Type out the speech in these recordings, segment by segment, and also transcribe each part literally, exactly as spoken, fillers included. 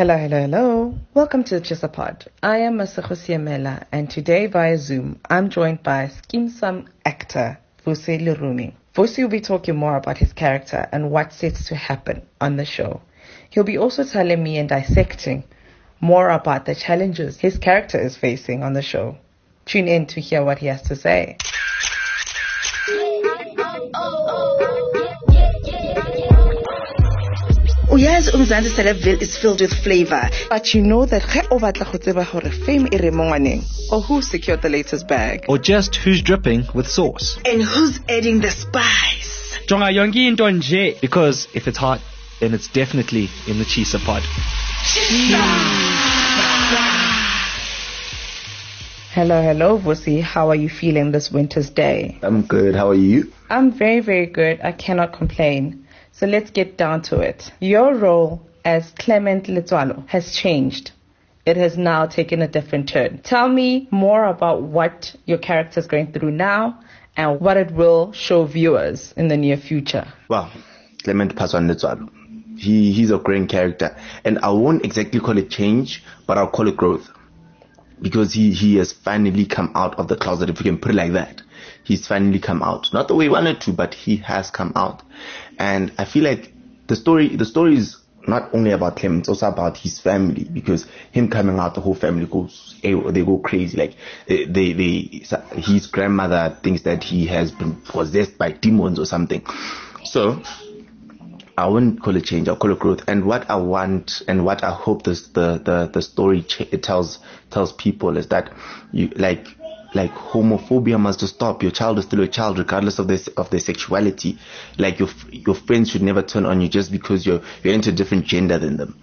Hello, hello, hello. Welcome to the Chisapod. I am Masego Siamela, and today via Zoom, I'm joined by Skeemsaam actor Vusi Lerumi. Vusi will be talking more about his character and what's set to happen on the show. He'll be also telling me and dissecting more about the challenges his character is facing on the show. Tune in to hear what he has to say. Uyazi uMzansi Celebville is filled with flavor. But you know that ge o batla go tseba gore fame e re mo ngwaneng, or who secured the latest bag, or just who's dripping with sauce, and who's adding the spice. Jonga yonke into nje. Because if it's hot, then it's definitely in the Chisapod. Hello, hello, Vusi. How are you feeling this winter's day? I'm good. How are you? I'm very, very good. I cannot complain. So let's get down to it. Your role as Clement Letswalo has changed. It has now taken a different turn. Tell me more about what your character is going through now and what it will show viewers in the near future. Well, Clement Paswan Letswalo, he, he's a great character. And I won't exactly call it change, but I'll call it growth. Because he, he has finally come out of the closet, if you can put it like that. He's finally come out. Not the way he wanted to, but he has come out. And I feel like the story, the story is not only about him, it's also about his family. Because him coming out, the whole family goes, they go crazy. Like, they, they, they his grandmother thinks that he has been possessed by demons or something. So, I wouldn't call it change, I'll call it growth. And what I want and what I hope this, the, the, the story ch- it tells, tells people is that you, like, like homophobia must just stop. Your child is still a child regardless of their, of their sexuality. Like your, your friends should never turn on you just because you're, you're into a different gender than them.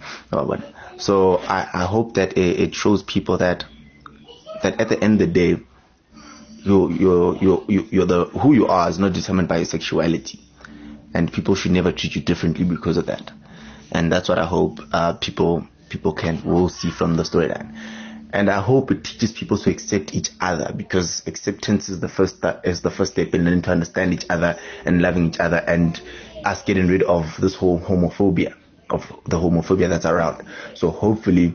So I, I hope that it, it shows people that, that at the end of the day, you, you, you, you, you're the, who you are is not determined by your sexuality. And people should never treat you differently because of that. And that's what I hope uh, people people can will see from the storyline. And I hope it teaches people to accept each other, because acceptance is the first st- is the first step in learning to understand each other and loving each other, and us getting rid of this whole homophobia, of the homophobia that's around. So hopefully,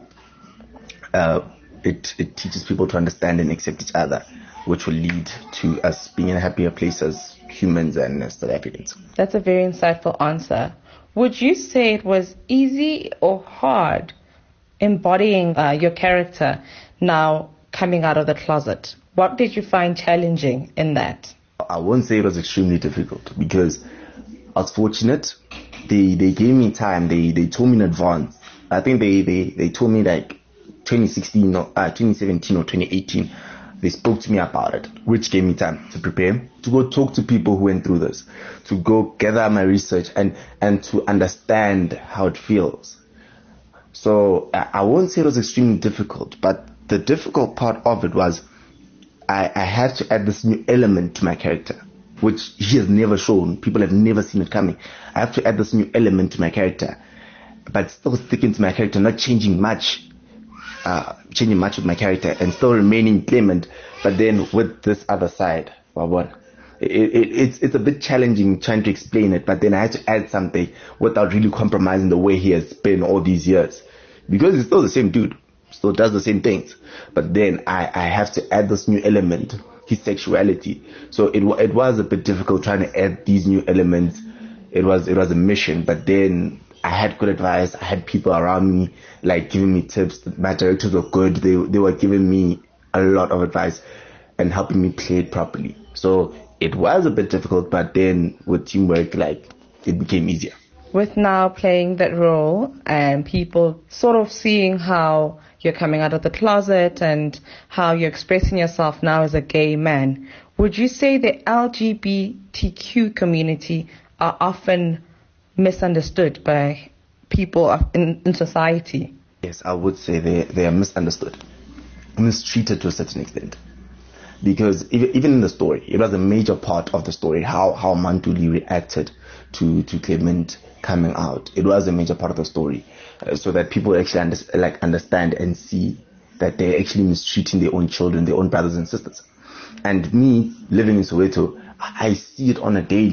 uh, it it teaches people to understand and accept each other, which will lead to us being in a happier place as humans and as South Africans. That's a very insightful answer. Would you say it was easy or hard embodying uh, your character now coming out of the closet? What did you find challenging in that? I won't say it was extremely difficult, because I was fortunate. They they gave me time. They they told me in advance. I think they, they, they told me like twenty sixteen or uh, twenty seventeen or twenty eighteen. They spoke to me about it, which gave me time to prepare, to go talk to people who went through this, to go gather my research and, and to understand how it feels. So I won't say it was extremely difficult, but the difficult part of it was I, I had to add this new element to my character, which he has never shown. People have never seen it coming. I have to add this new element to my character, but still sticking to my character, not changing much. Uh, changing much with my character and still remaining Clement, but then with this other side. It, it, it's it's a bit challenging trying to explain it, but then I had to add something without really compromising the way he has been all these years, because he's still the same dude, still does the same things, but then I, I have to add this new element, his sexuality. So it it was a bit difficult trying to add these new elements. It was it was a mission, but then I had good advice. I had people around me, like, giving me tips. My directors were good. They they were giving me a lot of advice and helping me play it properly. So it was a bit difficult, but then with teamwork, like, it became easier. With now playing that role and people sort of seeing how you're coming out of the closet and how you're expressing yourself now as a gay man, would you say the L G B T Q community are often misunderstood by people in, in society? Yes, I would say they, they are misunderstood, mistreated to a certain extent. Because even in the story, it was a major part of the story, how, how Mantuli reacted to, to Clement coming out. It was a major part of the story, uh, so that people actually under, like understand and see that they're actually mistreating their own children, their own brothers and sisters. And me, living in Soweto, I see it on a daily.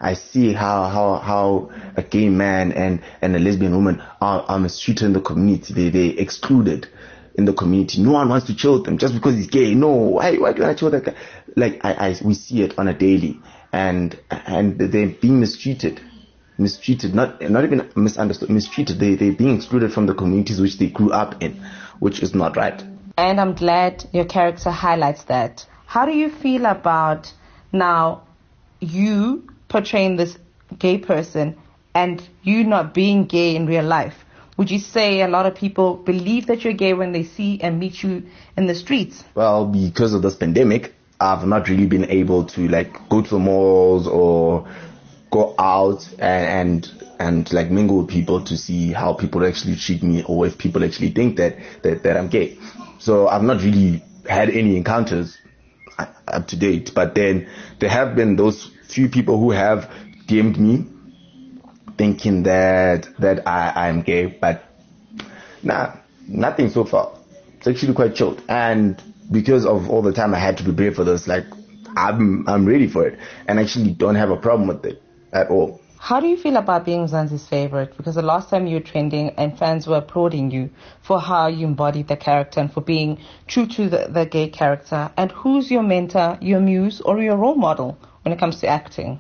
I see how how how a gay man and and a lesbian woman are, are mistreated in the community. They they excluded in the community. No one wants to chill with them just because he's gay. No, why why do I chill with that guy? Like I, I we see it on a daily, and and they're being mistreated. mistreated, not not even misunderstood, mistreated. They, they're being excluded from the communities which they grew up in, which is not right. And I'm glad your character highlights that. How do you feel about now you portraying this gay person and you not being gay in real life? Would you say a lot of people believe that you're gay when they see and meet you in the streets? Well, because of this pandemic, I've not really been able to like go to the malls or go out and, and and like mingle with people to see how people actually treat me, or if people actually think that that, that I'm gay. So I've not really had any encounters up to date, but then there have been those few people who have D M'd me thinking that that I I'm gay, but nah, nothing so far. It's actually quite chilled, and because of all the time I had to prepare for this, like I'm I'm ready for it, and actually don't have a problem with it at all. How do you feel about being Mzansi's favorite? Because the last time you were trending and fans were applauding you for how you embodied the character and for being true to the, the gay character. And who's your mentor, your muse, or your role model when it comes to acting?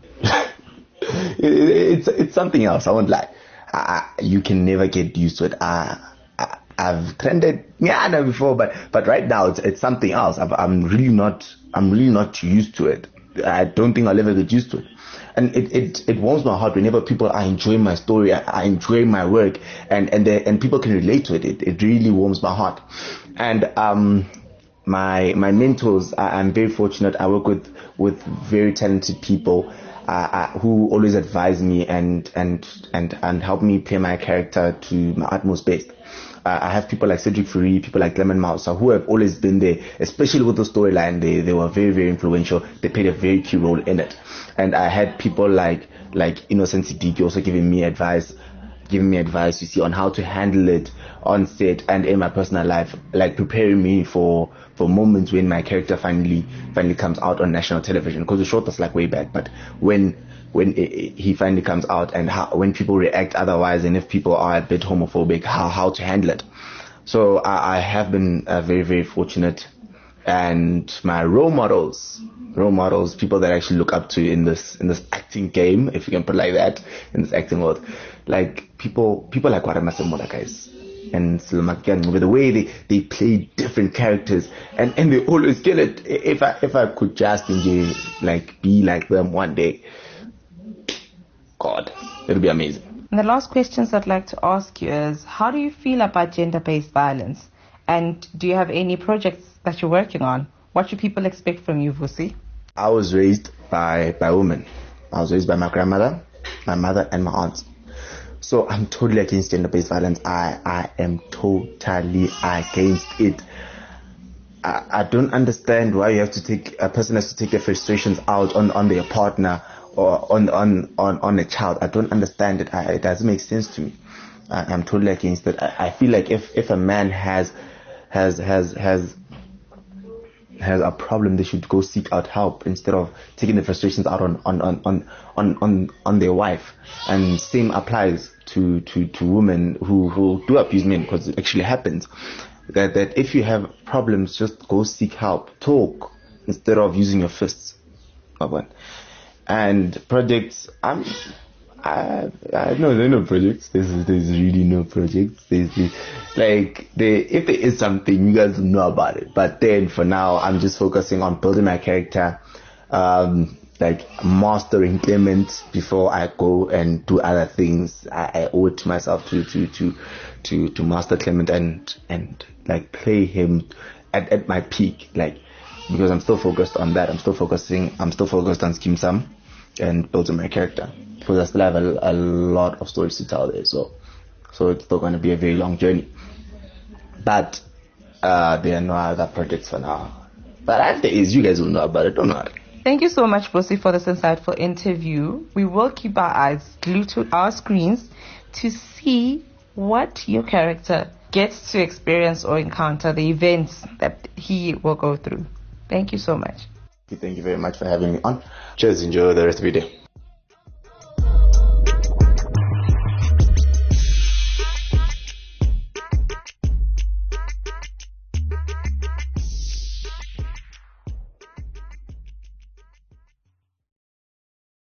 it, it's it's something else. I won't lie. I, you can never get used to it. I, I, I've trended yeah before, but but right now it's it's something else. I've, I'm really not I'm really not used to it. I don't think I'll ever get used to it. And it, it, it warms my heart whenever people are enjoying my story, I, I enjoy my work, and and they, and people can relate to it. It it really warms my heart. And um, my my mentors, I, I'm very fortunate. I work with with very talented people uh, uh, who always advise me and and and and help me play my character to my utmost best. Uh, I have people like Cedric Fury, people like Clement Mausa, who have always been there, especially with the storyline. They they were very, very influential. They played a very key role in it. And I had people like like Innocent Siddiqui also giving me advice, giving me advice, you see, on how to handle it on set and in my personal life, like preparing me for for moments when my character finally finally comes out on national television. Because the short was like way back, but when when it, it, he finally comes out, and how, when people react otherwise, and if people are a bit homophobic, how how to handle it. So I, I have been uh, very, very fortunate, and my role models, role models, people that I actually look up to in this in this acting game, if you can put it like that, in this acting world, like people people like Warama Semola guys and Silumakian, with the way they, they play different characters, and, and they always kill it. If I if I could just enjoy, like be like them one day, God, it'll be amazing. And the last questions I'd like to ask you is, how do you feel about gender-based violence? And do you have any projects that you're working on? What should people expect from you, Vusi? I was raised by, by women. I was raised by my grandmother, my mother, and my aunt. So I'm totally against gender-based violence. I, I am totally against it. I, I don't understand why you have to take, a person has to take their frustrations out on, on their partner or on, on, on, on a child. I don't understand it. I, it doesn't make sense to me. I, I'm totally against it. I, I feel like if, if a man has, has, has, has, has a problem, they should go seek out help instead of taking the frustrations out on, on, on, on, on, on, on their wife. And same applies to, to, to women who, who do abuse men, because it actually happens. That, that if you have problems, just go seek help. Talk instead of using your fists. And projects, I'm, I, I no, there are no projects. There's, there's really no projects. There's, there's like, there, if there is something, you guys will know about it. But then for now, I'm just focusing on building my character, um, like mastering Clement before I go and do other things. I, I owe it to myself to, to, to, to, to master Clement and, and like play him at, at my peak, like, because I'm still focused on that. I'm still focusing, I'm still focused on Skeem Sam and building my character, because I still have a, a lot of stories to tell there. So, so it's still going to be a very long journey. But uh, there are no other projects for now. But if there is, you guys will know about it. Don't worry. Thank you so much, Vusi, for this insightful interview. We will keep our eyes glued to our screens to see what your character gets to experience or encounter, the events that he will go through. Thank you so much. Thank you very much for having me on. Cheers. Enjoy the rest of your day.